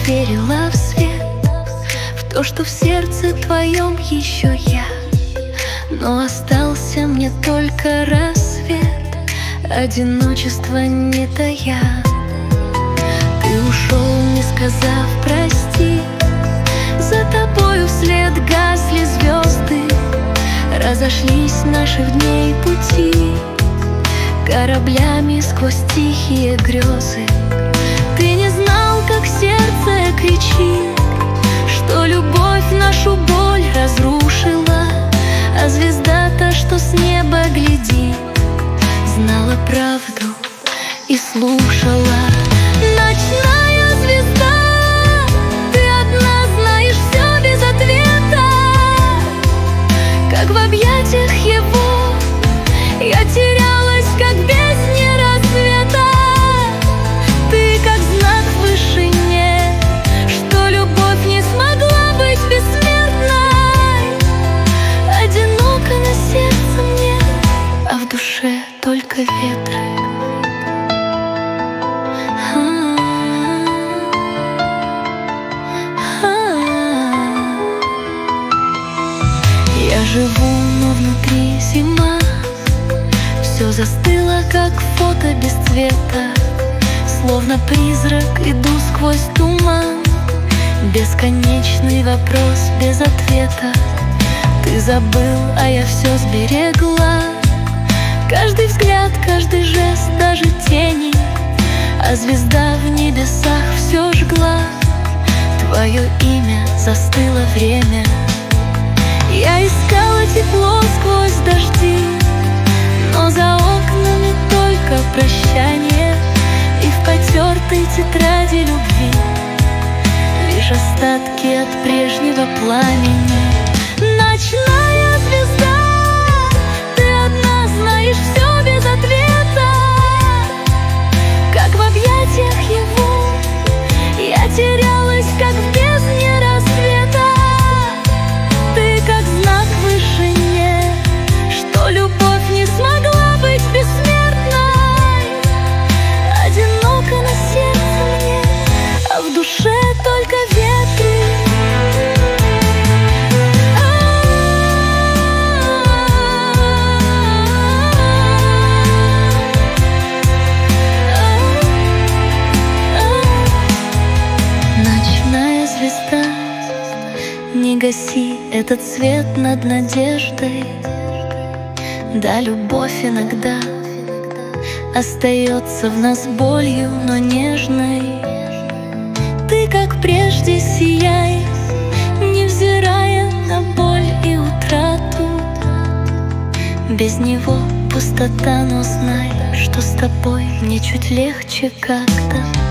верила в свет, в то, что в сердце твоем еще я. Но остался мне только рассвет, одиночество не тая. Ты ушел, не сказав прости, за тобою вслед гасли звезды. Разошлись наших дней пути кораблями сквозь тихие грезы. Ты не знал, как сердце кричит, что любовь нашу боль разрушила. А звезда-то, что с неба глядит, знала правду и слушала. Ночная звезда, ты одна знаешь все без ответа. Как в объятиях его я терялась, как в бездне рассвета. Ты как знак в вышине, что любовь не смогла быть бессмертной. Одиноко на сердце мне, а в душе только ветры. Я живу, но внутри зима. Все застыло, как фото без цвета. Словно призрак иду сквозь туман. Бесконечный вопрос без ответа. Ты забыл, а я все сберегла. Каждый взгляд, каждый жест, даже тени. А звезда в небесах все жгла. Твое имя застыло время. Я искала тепло сквозь дожди, но за окнами только прощание. И в потертой тетради любви лишь остатки от прежнего пламени. Ночная звезда, ты одна знаешь все без ответа. Как в объятиях его я терялась, как в бездне рассвета. Ты как знак в вышине, что любовь не смогла быть бессмертной. Одиноко на сердце мне, а в душе только ветры. Ночная звезда, не гаси этот свет над надеждой. Да, любовь иногда остается в нас болью, но нежной. Ты, как прежде, сияй, невзирая на боль и утрату. Без него пустота, но знай, что с тобой мне чуть легче как-то.